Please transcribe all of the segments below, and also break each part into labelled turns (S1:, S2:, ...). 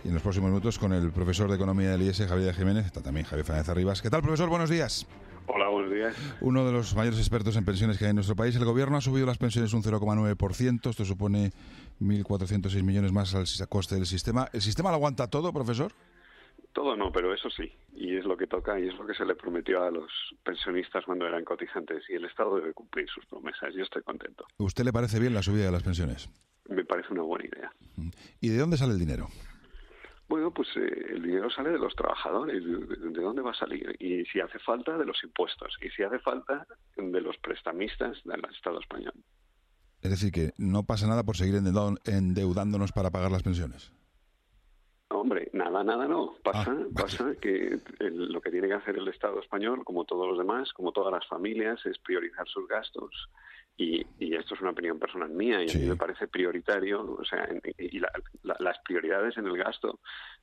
S1: y en los próximos minutos con el profesor de Economía del IES, Javier Jiménez, está también Javier Fernández Arribas. ¿Qué tal, profesor? Buenos días.
S2: Hola, buenos días.
S1: Uno de los mayores expertos en pensiones que hay en nuestro país. El gobierno ha subido las pensiones un 0,9%. Esto supone 1.406 millones más al coste del sistema. ¿El sistema lo aguanta todo, profesor?
S2: Todo no, pero eso sí. Y es lo que toca y es lo que se le prometió a los pensionistas cuando eran cotizantes. Y el Estado debe cumplir sus promesas. Yo estoy contento.
S1: ¿A usted le parece bien la subida de las pensiones?
S2: Me parece una buena idea.
S1: ¿Y de dónde sale el dinero?
S2: Bueno, pues el dinero sale de los trabajadores. ¿De dónde va a salir? Y si hace falta, de los impuestos. Y si hace falta, de los prestamistas del Estado español.
S1: Es decir, que no pasa nada por seguir endeudándonos para pagar las pensiones.
S2: Hombre, nada no. Pasa que lo que tiene que hacer el Estado español, como todos los demás, como todas las familias, es priorizar sus gastos. Y esto es una opinión personal mía, y
S1: sí.
S2: A mí me parece prioritario, o sea, las prioridades en el gasto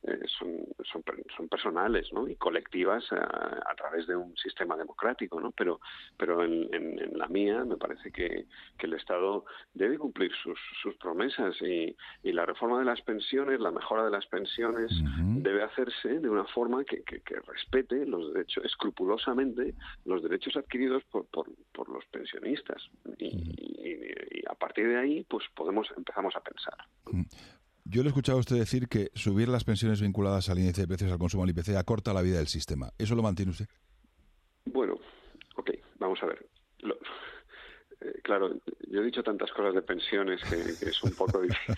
S2: son personales, ¿no? Y colectivas a través de un sistema democrático, ¿no? Pero en la mía me parece que el Estado debe cumplir sus promesas y la reforma de las pensiones, la mejora de las pensiones debe hacerse de una forma que respete los derechos, escrupulosamente los derechos adquiridos por los pensionistas. Y a partir de ahí, pues empezamos a pensar.
S1: Yo le he escuchado a usted decir que subir las pensiones vinculadas al índice de precios al consumo, al IPC, acorta la vida del sistema. ¿Eso lo mantiene usted?
S2: Bueno, ok, vamos a ver. Claro, yo he dicho tantas cosas de pensiones que es un poco difícil.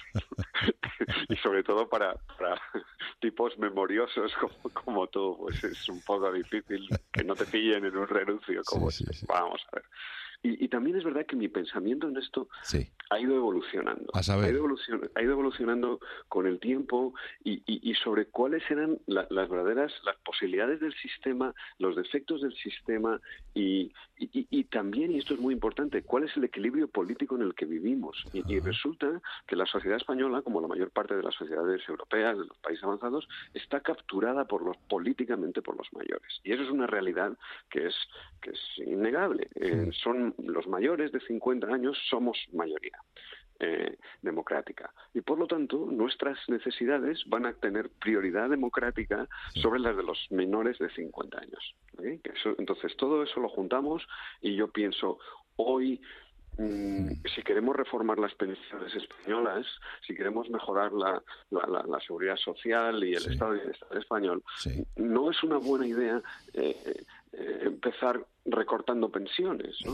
S2: Y sobre todo para tipos memoriosos como tú, pues es un poco difícil que no te pillen en un renuncio como
S1: sí.
S2: Vamos a ver. Y también es verdad que mi pensamiento en esto ha ido evolucionando.
S1: A saber.
S2: Ha ido evolucionando con el tiempo y sobre cuáles eran las verdaderas, las posibilidades del sistema, los defectos del sistema y también, y esto es muy importante, cuál es el equilibrio político en el que vivimos. Y resulta que la sociedad española, como la mayor parte de las sociedades europeas, de los países avanzados, está capturada políticamente por los mayores. Y eso es una realidad que es innegable. Son los mayores de 50 años, somos mayoría democrática. Y por lo tanto, nuestras necesidades van a tener prioridad democrática sobre las de los menores de 50 años. ¿Okay? Entonces, todo eso lo juntamos y yo pienso, hoy, si queremos reformar las pensiones españolas, si queremos mejorar la seguridad social y el estado de bienestar español, no es una buena idea empezar recortando pensiones, ¿no?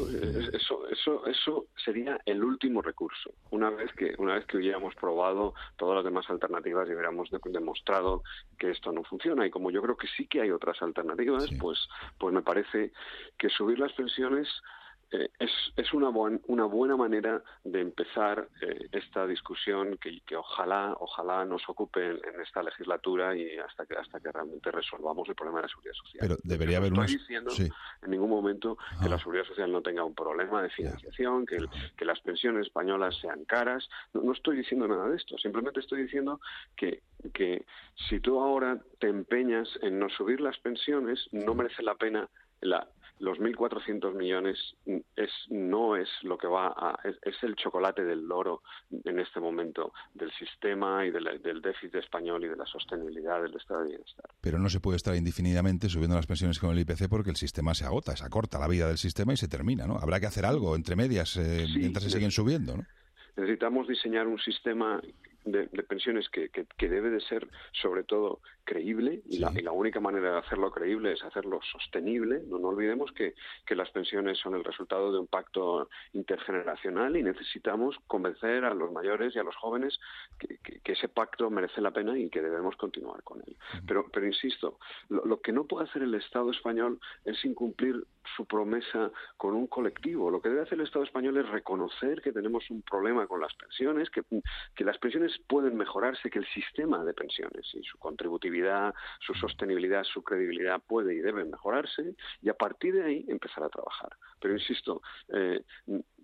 S2: Eso sería el último recurso. Una vez que hubiéramos probado todas las demás alternativas y hubiéramos demostrado que esto no funciona, y como yo creo que sí que hay otras alternativas, pues me parece que subir las pensiones es una buena manera de empezar esta discusión que ojalá nos ocupe en esta legislatura y hasta que realmente resolvamos el problema de la seguridad social.
S1: Pero debería haber
S2: estoy diciendo en ningún momento que la seguridad social no tenga un problema de financiación, que las pensiones españolas sean caras. No estoy diciendo nada de esto. Simplemente estoy diciendo que si tú ahora te empeñas en no subir las pensiones, no merece la pena los 1.400 millones no es lo que es el chocolate del loro en este momento del sistema y del déficit español y de la sostenibilidad del estado de bienestar.
S1: Pero no se puede estar indefinidamente subiendo las pensiones con el IPC porque el sistema se agota, se acorta la vida del sistema y se termina, ¿no? Habrá que hacer algo entre medias mientras se siguen subiendo, ¿no?
S2: Necesitamos diseñar un sistema de pensiones que debe de ser, sobre todo, creíble, y la única manera de hacerlo creíble es hacerlo sostenible. No olvidemos que las pensiones son el resultado de un pacto intergeneracional y necesitamos convencer a los mayores y a los jóvenes que ese pacto merece la pena y que debemos continuar con él. Pero insisto, lo que no puede hacer el Estado español es incumplir su promesa con un colectivo. Lo que debe hacer el Estado español es reconocer que tenemos un problema con las pensiones, que las pensiones pueden mejorarse, que el sistema de pensiones y su contributividad, su sostenibilidad, su credibilidad puede y debe mejorarse, y a partir de ahí empezar a trabajar. Pero insisto,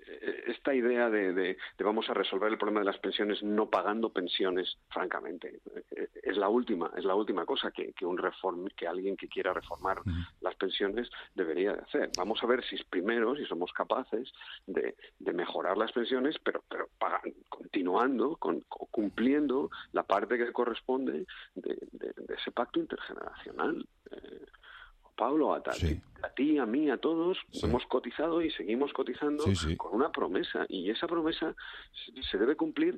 S2: esta idea de vamos a resolver el problema de las pensiones no pagando pensiones, francamente, es la última cosa que alguien que quiera reformar las pensiones debería de hacer. Vamos a ver si somos capaces de mejorar las pensiones, pero continuando, cumpliendo la parte que corresponde de ese pacto intergeneracional. Pablo, a ti, a mí, a todos, hemos cotizado y seguimos cotizando con una promesa, y esa promesa se debe cumplir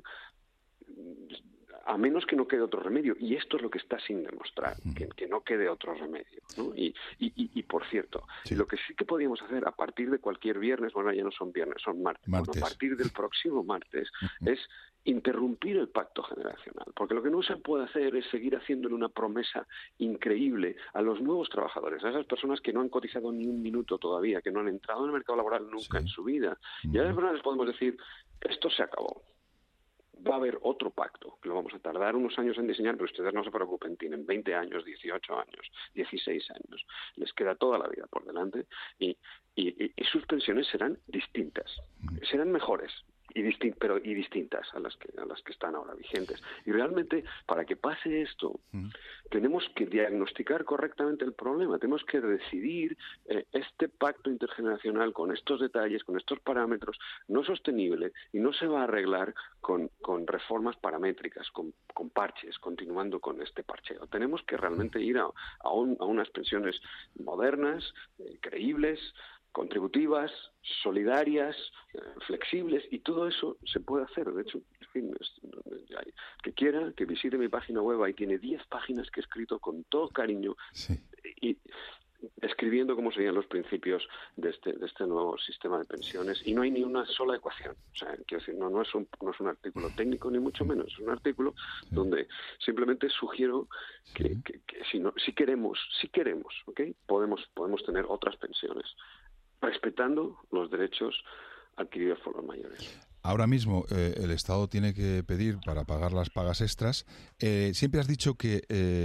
S2: a menos que no quede otro remedio, y esto es lo que está sin demostrar, que no quede otro remedio, ¿no? Y por cierto, lo que sí que podíamos hacer a partir de cualquier viernes, bueno, ya no son viernes, son martes. Bueno, a partir del próximo martes es interrumpir el pacto generacional, porque lo que no se puede hacer es seguir haciéndole una promesa increíble a los nuevos trabajadores, a esas personas que no han cotizado ni un minuto todavía, que no han entrado en el mercado laboral nunca en su vida, y a esas personas les podemos decir, esto se acabó. Va a haber otro pacto, que lo vamos a tardar unos años en diseñar, pero ustedes no se preocupen, tienen 20 años, 18 años, 16 años, les queda toda la vida por delante, y sus pensiones serán distintas, serán mejores, y distintas a las que están ahora vigentes. Y realmente, para que pase esto, tenemos que diagnosticar correctamente el problema, tenemos que decidir este pacto intergeneracional con estos detalles, con estos parámetros, no sostenible, y no se va a arreglar con reformas paramétricas, con parches, continuando con este parcheo. Tenemos que realmente ir a unas pensiones modernas, creíbles, contributivas, solidarias, flexibles, y todo eso se puede hacer. De hecho, en fin, que quiera, que visite mi página web, ahí tiene 10 páginas que he escrito con todo cariño, y escribiendo cómo serían los principios de este nuevo sistema de pensiones, y no hay ni una sola ecuación. O sea, quiero decir, no es un artículo técnico, ni mucho menos, es un artículo donde simplemente sugiero que si queremos, ¿ok?, podemos tener otras pensiones, respetando los derechos adquiridos por los mayores.
S1: Ahora mismo el Estado tiene que pedir para pagar las pagas extras. Siempre has dicho que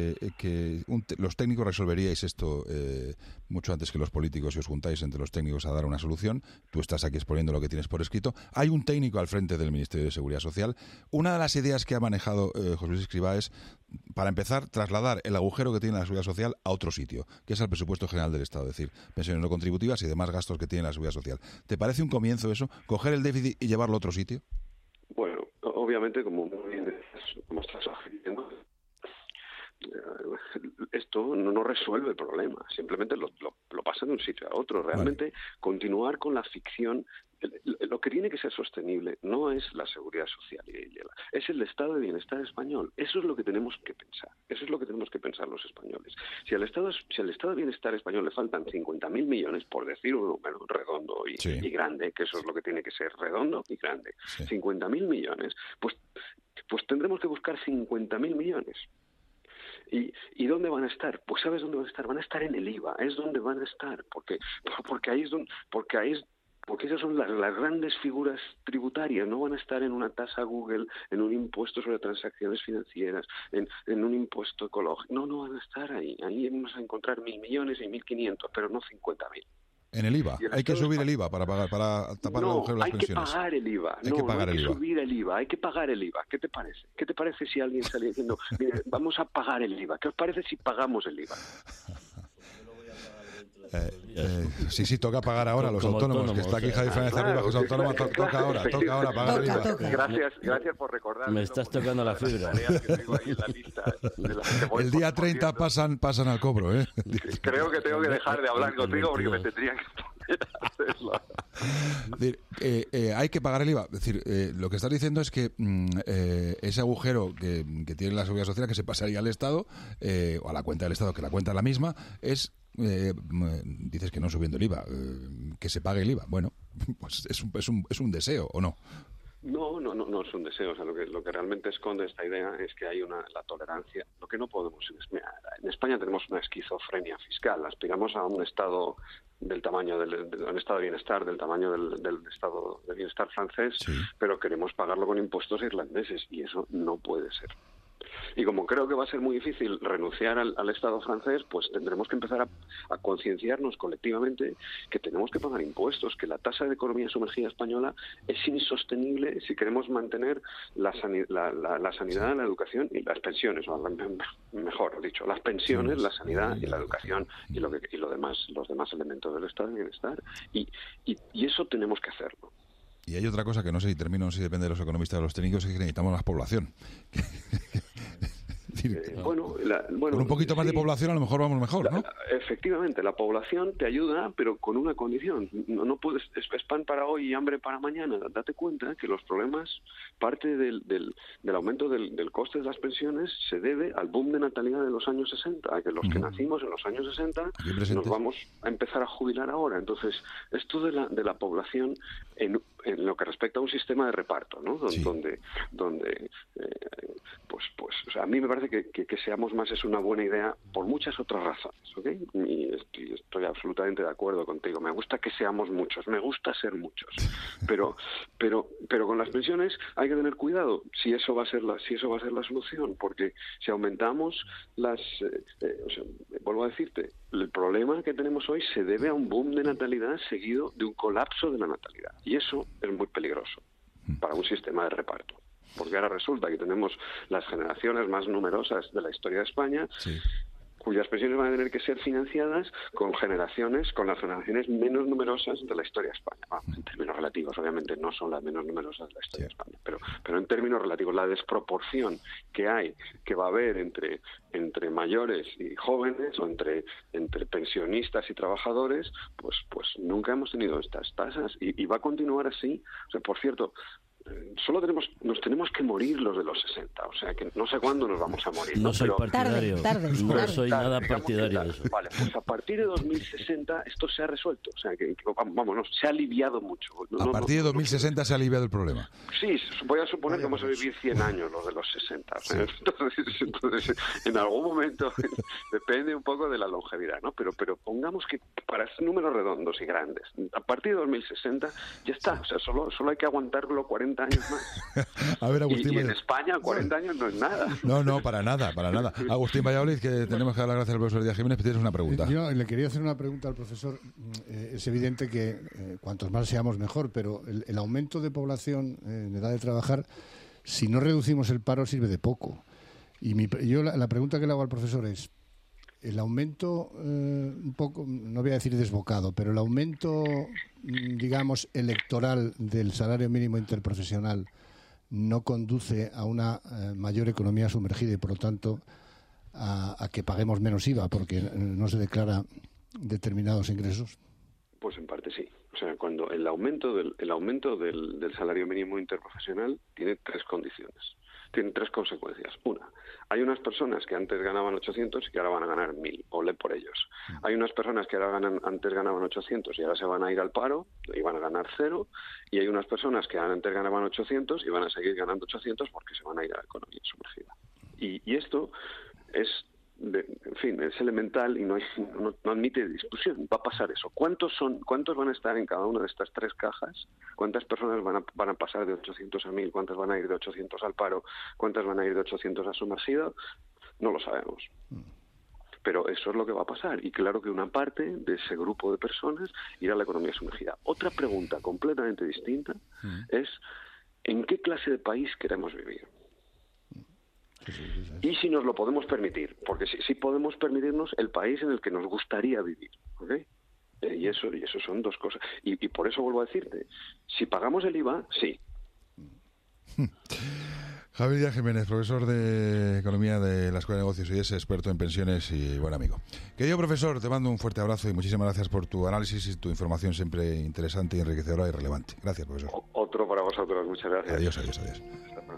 S1: los técnicos resolveríais esto mucho antes que los políticos, y os juntáis entre los técnicos a dar una solución. Tú estás aquí exponiendo lo que tienes por escrito. Hay un técnico al frente del Ministerio de Seguridad Social. Una de las ideas que ha manejado José Luis Escrivá es, para empezar, trasladar el agujero que tiene la Seguridad Social a otro sitio, que es al presupuesto general del Estado, es decir, pensiones no contributivas y demás gastos que tiene la Seguridad Social. ¿Te parece un comienzo eso? ¿Coger el déficit y llevarlo a otro sitio?
S2: Bueno, obviamente, como muy bien decías, como estás sugiriendo, esto no resuelve el problema, simplemente lo pasa de un sitio a otro. Realmente, continuar con la ficción, lo que tiene que ser sostenible no es la seguridad social, es el estado de bienestar español. Eso es lo que tenemos que pensar, eso es lo que tenemos que pensar los españoles. Si al estado de bienestar español le faltan 50.000 millones, por decir un número redondo y grande, que eso es lo que tiene que ser, redondo y grande, 50.000 millones, pues tendremos que buscar 50.000 millones. ¿Y dónde van a estar? Pues ¿sabes dónde van a estar? Van a estar en el IVA, es donde van a estar, porque esas son las grandes figuras tributarias. No van a estar en una tasa Google, en un impuesto sobre transacciones financieras, en un impuesto ecológico. No van a estar ahí. Ahí vamos a encontrar 1.000 millones y 1.500, pero no 50.000.
S1: En el IVA. Hay que subir el IVA para tapar el agujero de las pensiones.
S2: No, hay que pagar el IVA. Hay que subir el IVA. Hay que pagar el IVA. ¿Qué te parece? ¿Qué te parece si alguien sale diciendo, mire, vamos a pagar el IVA? ¿Qué os parece si pagamos el IVA?
S1: Sí, toca pagar ahora a los autónomos, que está aquí Javi Fernández Arriba, que es autónoma, toca ahora pagar el IVA.
S2: Gracias por recordarme.
S3: Me estás tocando la fibra.
S1: El día 30 pasan al cobro, ¿eh?
S2: Creo que tengo que dejar de hablar contigo porque me tendría que poner a hacerlo.
S1: Hay que pagar el IVA. Es decir, lo que estás diciendo es que ese agujero que tiene la Seguridad Social, que se pasaría al Estado, o a la cuenta del Estado, que la cuenta es la misma, es... dices que no subiendo el IVA, que se pague el IVA. Bueno, pues es un deseo, ¿o no?
S2: No es un deseo. O sea, lo que realmente esconde esta idea es que hay la tolerancia. Lo que no podemos en España tenemos una esquizofrenia fiscal. Aspiramos a un estado del tamaño un estado de bienestar del tamaño del estado de bienestar francés, pero queremos pagarlo con impuestos irlandeses, y eso no puede ser. Y como creo que va a ser muy difícil renunciar al Estado francés, pues tendremos que empezar a concienciarnos colectivamente que tenemos que pagar impuestos, que la tasa de economía sumergida española es insostenible si queremos mantener la sanidad, la educación y las pensiones, o mejor dicho, las pensiones, la sanidad y la educación y los demás elementos del estado de bienestar. Y eso tenemos que hacerlo.
S1: Y hay otra cosa que no sé si termino, si depende de los economistas o de los técnicos, es que necesitamos más población. Con un poquito más de población a lo mejor vamos mejor, ¿no?
S2: Efectivamente, la población te ayuda, pero con una condición. No puedes, es pan para hoy y hambre para mañana. Date cuenta que los problemas, parte del aumento del coste de las pensiones se debe al boom de natalidad de los años 60, a que los que nacimos en los años 60 nos vamos a empezar a jubilar ahora. Entonces, esto de la población en lo que respecta a un sistema de reparto, ¿no? Sí. Donde o sea, a mí me parece que seamos más es una buena idea por muchas otras razones, ¿ok? Y estoy absolutamente de acuerdo contigo. Me gusta que seamos muchos, me gusta ser muchos, pero con las pensiones hay que tener cuidado si eso va a ser la solución, porque si aumentamos vuelvo a decirte, el problema que tenemos hoy se debe a un boom de natalidad seguido de un colapso de la natalidad, y eso es muy peligroso para un sistema de reparto. Porque ahora resulta que tenemos las generaciones más numerosas de la historia de España, sí, cuyas pensiones van a tener que ser financiadas con las generaciones menos numerosas de la historia de España. En términos relativos, obviamente no son las menos numerosas de la historia de España, pero en términos relativos, la desproporción que va a haber entre mayores y jóvenes, o entre pensionistas y trabajadores, pues nunca hemos tenido estas tasas y va a continuar así. O sea, por cierto, nos tenemos que morir los de los 60, o sea que no sé cuándo nos vamos a morir.
S3: No soy partidario, no soy nada partidario de eso.
S2: Vale, pues a partir de 2060 esto se ha resuelto, o sea que se ha aliviado mucho.
S1: A partir de 2060 se ha aliviado el problema.
S2: Sí, voy a suponer que vamos a vivir 100 años los de los 60, o sea, entonces en algún momento depende un poco de la longevidad, ¿no? Pero pongamos que para números redondos y grandes, a partir de 2060 ya está, o sea, solo hay que aguantarlo 40 años más.
S1: A ver, Agustín,
S2: y en España 40 años no es nada.
S1: No, para nada. Agustín Valladolid, que tenemos que dar las gracias al profesor Díaz Jiménez, pero tienes una pregunta.
S4: Yo le quería hacer una pregunta al profesor. Es evidente que cuantos más seamos mejor, pero el aumento de población en edad de trabajar, si no reducimos el paro, sirve de poco. Y la pregunta que le hago al profesor es, el aumento, un poco, no voy a decir desbocado, pero el aumento, digamos, electoral del salario mínimo interprofesional no conduce a una mayor economía sumergida y, por lo tanto, a que paguemos menos IVA porque no se declara determinados ingresos.
S2: Pues en parte sí. O sea, cuando el aumento del salario mínimo interprofesional tiene tres condiciones. Tiene tres consecuencias. Una, hay unas personas que antes ganaban 800 y que ahora van a ganar 1.000, ole por ellos. Hay unas personas que antes ganaban 800 y ahora se van a ir al paro y van a ganar 0. Y hay unas personas que antes ganaban 800 y van a seguir ganando 800 porque se van a ir a la economía sumergida. Y esto es elemental y no admite discusión. Va a pasar eso. ¿Cuántos van a estar en cada una de estas tres cajas? ¿Cuántas personas van a pasar de 800 a 1.000? ¿Cuántas van a ir de 800 al paro? ¿Cuántas van a ir de 800 a sumergido? No lo sabemos. Pero eso es lo que va a pasar. Y claro que una parte de ese grupo de personas irá a la economía sumergida. Otra pregunta completamente distinta es ¿en qué clase de país queremos vivir? Y si nos lo podemos permitir, porque si podemos permitirnos el país en el que nos gustaría vivir, ¿ok? Y eso son dos cosas. Y por eso vuelvo a decirte, si pagamos el IVA, sí.
S1: Javier Díaz Jiménez, profesor de Economía de la Escuela de Negocios y es experto en pensiones y buen amigo. Querido profesor, te mando un fuerte abrazo y muchísimas gracias por tu análisis y tu información siempre interesante, enriquecedora y relevante. Gracias, profesor.
S2: Otro para vosotros, muchas gracias.
S1: Adiós.